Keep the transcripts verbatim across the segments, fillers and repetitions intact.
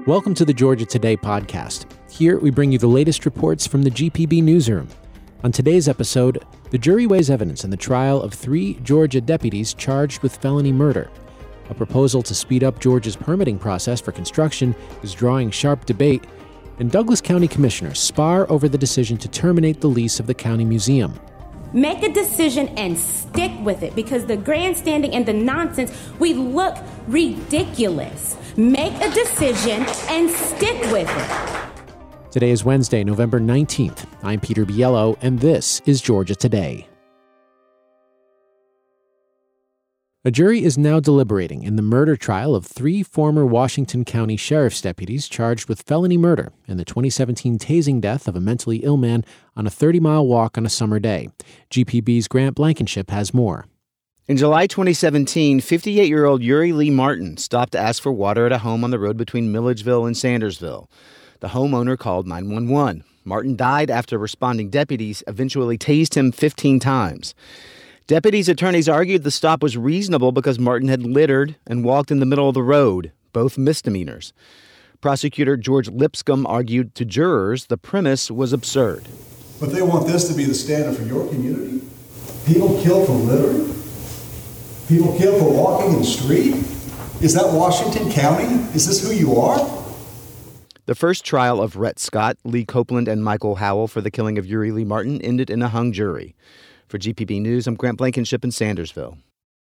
Welcome to the Georgia Today podcast. Here we bring you the latest reports from the G P B newsroom. On today's episode, the jury weighs evidence in the trial of three Georgia deputies charged with felony murder. A proposal to speed up Georgia's permitting process for construction is drawing sharp debate, and Douglas County commissioners spar over the decision to terminate the lease of the county museum. Make a decision and stick with it, because the grandstanding and the nonsense, we look ridiculous. Make a decision and stick with it. Today is Wednesday, November nineteenth. I'm Peter Biello, and this is Georgia Today. A jury is now deliberating in the murder trial of three former Washington County Sheriff's deputies charged with felony murder in the twenty seventeen tasing death of a mentally ill man on a thirty-mile walk on a summer day. G P B's Grant Blankenship has more. In July twenty seventeen, fifty-eight-year-old Uri Lee Martin stopped to ask for water at a home on the road between Milledgeville and Sandersville. The homeowner called nine one one. Martin died after responding deputies eventually tased him fifteen times. Deputies' attorneys argued the stop was reasonable because Martin had littered and walked in the middle of the road, both misdemeanors. Prosecutor George Lipscomb argued to jurors the premise was absurd. But they want this to be the standard for your community? People killed for littering? People killed for walking in the street? Is that Washington County? Is this who you are? The first trial of Rhett Scott, Lee Copeland, and Michael Howell for the killing of Uri Lee Martin ended in a hung jury. For G P B News, I'm Grant Blankenship in Sandersville.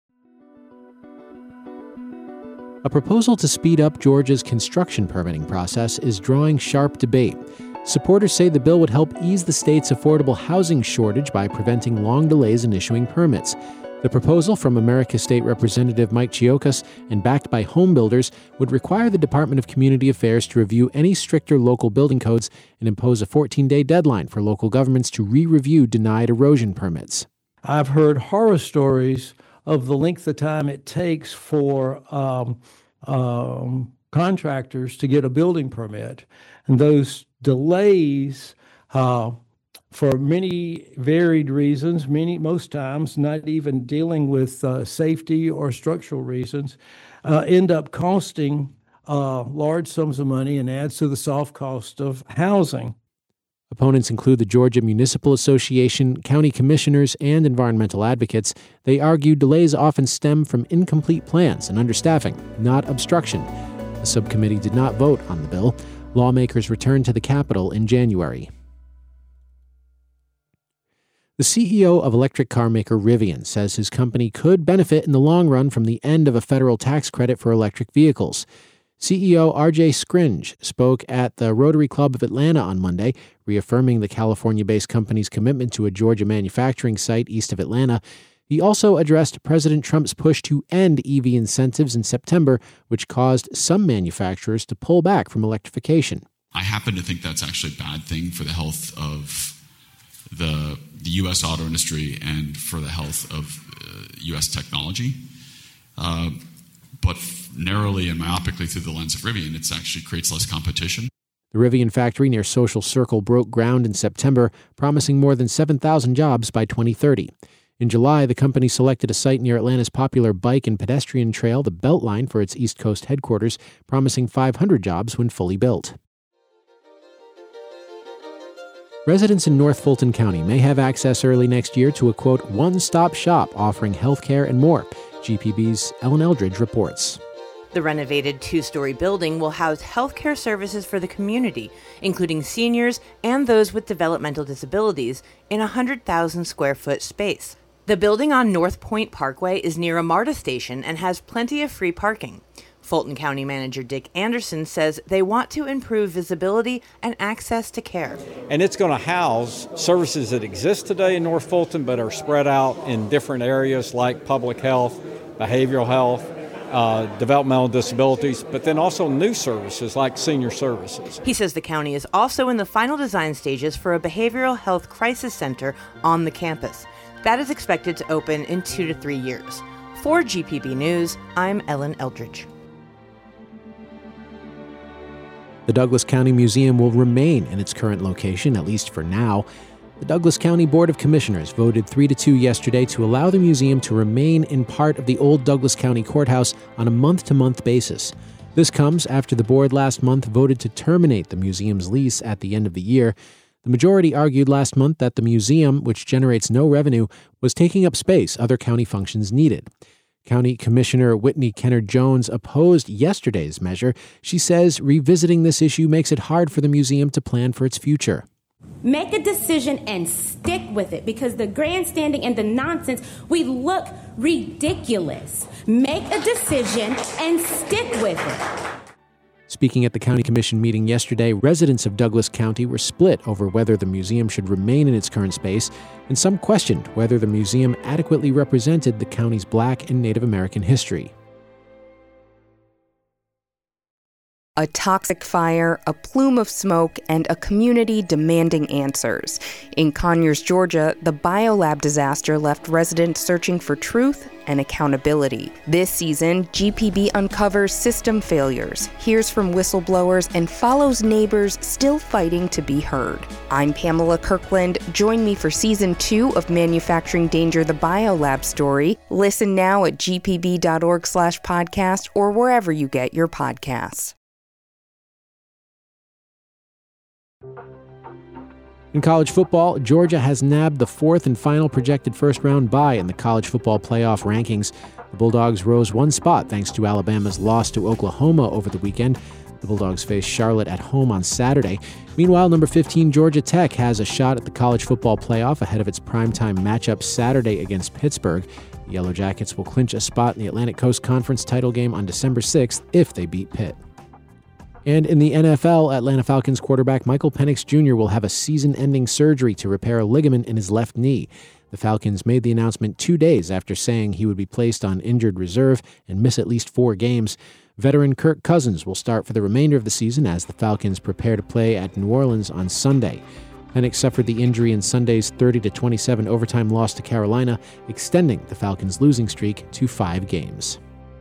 A proposal to speed up Georgia's construction permitting process is drawing sharp debate. Supporters say the bill would help ease the state's affordable housing shortage by preventing long delays in issuing permits. The proposal from America State Representative Mike Chiokas and backed by home builders would require the Department of Community Affairs to review any stricter local building codes and impose a fourteen-day deadline for local governments to re-review denied erosion permits. I've heard horror stories of the length of time it takes for um, um, contractors to get a building permit. And those delays, uh, for many varied reasons, many most times not even dealing with uh, safety or structural reasons, uh, end up costing uh, large sums of money and adds to the soft cost of housing. Opponents include the Georgia Municipal Association, county commissioners, and environmental advocates. They argue delays often stem from incomplete plans and understaffing, not obstruction. The subcommittee did not vote on the bill. Lawmakers returned to the Capitol in January. The C E O of electric car maker Rivian says his company could benefit in the long run from the end of a federal tax credit for electric vehicles. C E O R J Scringe spoke at the Rotary Club of Atlanta on Monday, reaffirming the California-based company's commitment to a Georgia manufacturing site east of Atlanta. He also addressed President Trump's push to end E V incentives in September, which caused some manufacturers to pull back from electrification. I happen to think that's actually a bad thing for the health of the, the U S auto industry and for the health of uh, U S technology. Uh, but narrowly and myopically through the lens of Rivian, it actually creates less competition. The Rivian factory near Social Circle broke ground in September, promising more than seven thousand jobs by twenty thirty. In July, the company selected a site near Atlanta's popular bike and pedestrian trail, the Beltline, for its East Coast headquarters, promising five hundred jobs when fully built. Residents in North Fulton County may have access early next year to a, quote, one-stop shop offering health care and more. G P B's Ellen Eldridge reports. The renovated two-story building will house healthcare services for the community, including seniors and those with developmental disabilities, in a one hundred thousand square foot space. The building on North Point Parkway is near a MARTA station and has plenty of free parking. Fulton County Manager Dick Anderson says they want to improve visibility and access to care. And it's going to house services that exist today in North Fulton but are spread out in different areas like public health, behavioral health, uh, developmental disabilities, but then also new services like senior services. He says the county is also in the final design stages for a behavioral health crisis center on the campus. That is expected to open in two to three years. For G P B News, I'm Ellen Eldridge. The Douglas County Museum will remain in its current location, at least for now. The Douglas County Board of Commissioners voted three to two yesterday to allow the museum to remain in part of the old Douglas County Courthouse on a month-to-month basis. This comes after the board last month voted to terminate the museum's lease at the end of the year. The majority argued last month that the museum, which generates no revenue, was taking up space other county functions needed. County Commissioner Whitney Kennard-Jones opposed yesterday's measure. She says revisiting this issue makes it hard for the museum to plan for its future. Make a decision and stick with it, because the grandstanding and the nonsense, we look ridiculous. Make a decision and stick with it. Speaking at the County Commission meeting yesterday, residents of Douglas County were split over whether the museum should remain in its current space, and some questioned whether the museum adequately represented the county's Black and Native American history. A toxic fire, a plume of smoke, and a community demanding answers. In Conyers, Georgia, the biolab disaster left residents searching for truth and accountability. This season, G P B uncovers system failures, hears from whistleblowers, and follows neighbors still fighting to be heard. I'm Pamela Kirkland. Join me for season two of Manufacturing Danger, the biolab story. Listen now at g p b dot org slash podcast or wherever you get your podcasts. In college football, Georgia has nabbed the fourth and final projected first-round bye in the college football playoff rankings. The Bulldogs rose one spot thanks to Alabama's loss to Oklahoma over the weekend. The Bulldogs face Charlotte at home on Saturday. Meanwhile, number fifteen Georgia Tech has a shot at the college football playoff ahead of its primetime matchup Saturday against Pittsburgh. The Yellow Jackets will clinch a spot in the Atlantic Coast Conference title game on December sixth if they beat Pitt. And in the N F L, Atlanta Falcons quarterback Michael Penix Junior will have a season-ending surgery to repair a ligament in his left knee. The Falcons made the announcement two days after saying he would be placed on injured reserve and miss at least four games. Veteran Kirk Cousins will start for the remainder of the season as the Falcons prepare to play at New Orleans on Sunday. Penix suffered the injury in Sunday's thirty to twenty-seven overtime loss to Carolina, extending the Falcons' losing streak to five games.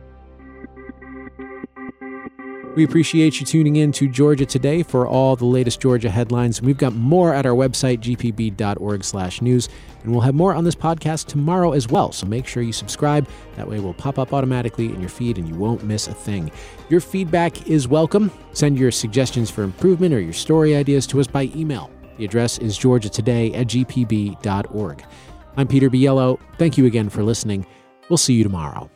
We appreciate you tuning in to Georgia Today for all the latest Georgia headlines. We've got more at our website, g p b dot org slash news, and we'll have more on this podcast tomorrow as well, so make sure you subscribe. That way we'll pop up automatically in your feed and you won't miss a thing. Your feedback is welcome. Send your suggestions for improvement or your story ideas to us by email. The address is georgia today at g p b dot org. I'm Peter Biello. Thank you again for listening. We'll see you tomorrow.